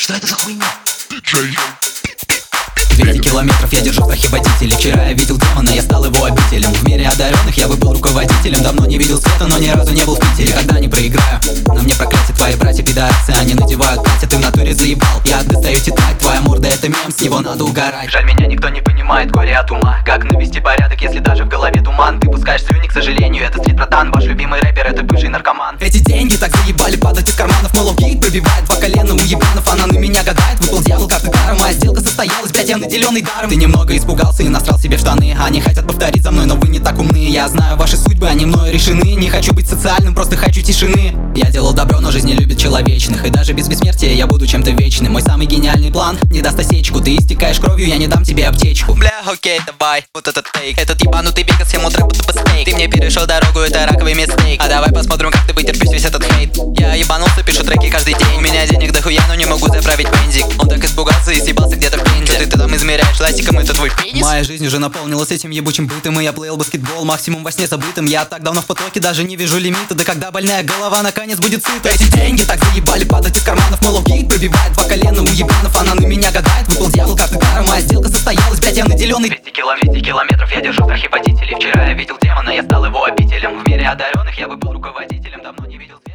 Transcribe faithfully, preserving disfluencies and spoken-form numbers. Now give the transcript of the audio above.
Что это за хуйня? двести километров я держу в страхе водителей. Вчера я видел демона, я стал его обителем. В мире одаренных я бы был руководителем. Давно не видел света, но ни разу не был в Питере. Когда не проиграю, на мне проклятие. Твои братья пидорасы, они надевают платья. Ты в натуре заебал, я достаю тетрадь. Твоя морда это мем, с него надо угорать. Жаль, меня никто не понимает, горе от ума. Как навести порядок, если даже в голове туман? Ты пускаешь слюни, к сожалению, это стрит братан. Ваш любимый рэпер это бывший наркоман. Эти деньги так заебали падать из карманов. Мол, гик пробивает два колена у ебанов. Она на меня гадает, выпал дьявол как ты даром. Моя сделка состоялась, блять, я наделенный даром. Ты немного испугался и насрал себе в штаны. Они хотят повторить за мной, но вы не так умны. Я знаю ваши судьбы, они мною решены. Не хочу быть социальным, просто хочу тишины. Я делал добро, но жизнь не любит человечных. И даже без бессмертия я буду чем-то вечным. Мой самый гениальный план не даст осечку. Ты истекаешь кровью, я не дам тебе аптечку. Бля, окей, давай, вот этот тейк. Этот ебанутый бегас, ему трэп тупо стейк. Ты мне перешел дорогу, это раковый мистейк. А давай посмотрим, как ты вытерпишь весь этот хейт. Я ебанулся, пишу треки каждый день. У меня денег дохуя, но не могу заправить бензик. Он так испугался и съебался где-то в Пензе. Что ты, ты там измеряешь ластиком, это твой пенис? Моя жизнь уже наполнилась этим ебучим бытом. И я плейл баскетбол, максимум во сне забытым. Я так давно в потоке, даже не вижу лимита. Да когда больная голова наконец будет сыта. Эти деньги так заебали падать из карманов. Мол, гик пробивает два колена у ебанов. Она на меня гадает, выпал дьявол как ты даром. Моя сделка состоялась, блять, я наделенный. двести километров я держу в страхе водителей. Вчера я видел демона, я стал его обителем. В мире одаренных я бы был руководителем. Давно не видел